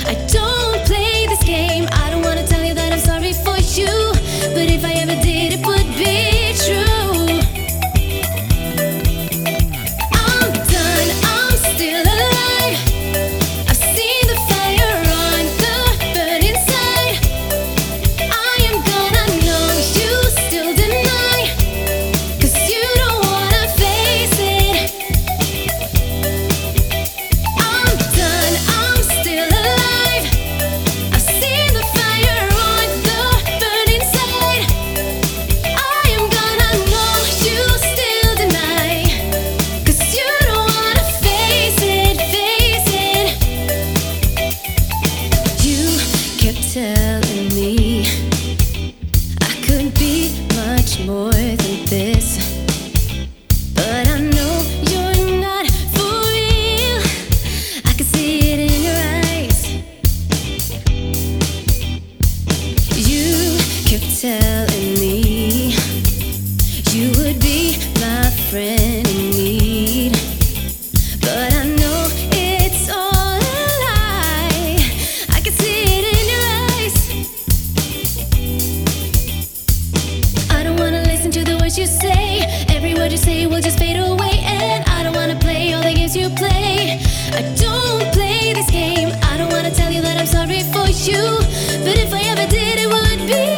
I don't play this game. I don't wanna tell you that I'm sorry for you, but if I ever did, it would be true. I'm done, I'm still alive. I've seen the fire on the burn inside. I am gonna know you still deny, 'cause you don't wanna face it. I'm done, I'm still alive. I've seen the fire on the burn inside. I am gonna know you still deny, 'cause you don't wanna face it, face it. You kept telling me I could be much more than this, but I know you're not for real. I can see it in your eyes. You kept telling me you would be my friend in need, but I know it's all a lie. I can see it in your eyes. I don't wanna listen to the words you say. Every word you say will just fade away, and I don't wanna play all the games you play. I don't play this game. I don't wanna tell you that I'm sorry for you, but if I ever did, it would be